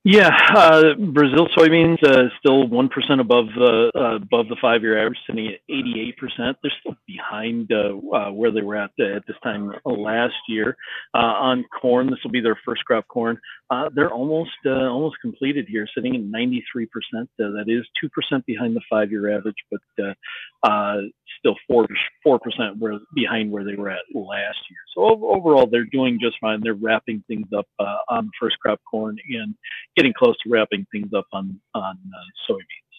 Yeah, Brazil soybeans still 1% above the 5-year average, sitting at 88%. They're still behind where they were at this time last year. On corn, this will be their first crop corn. They're almost completed here, sitting at 93%. That is 2% behind the 5-year average, but uh, still 4% behind where they were at last year. So overall, they're doing just fine. They're wrapping things up on first crop corn and getting close to wrapping things up on soybeans.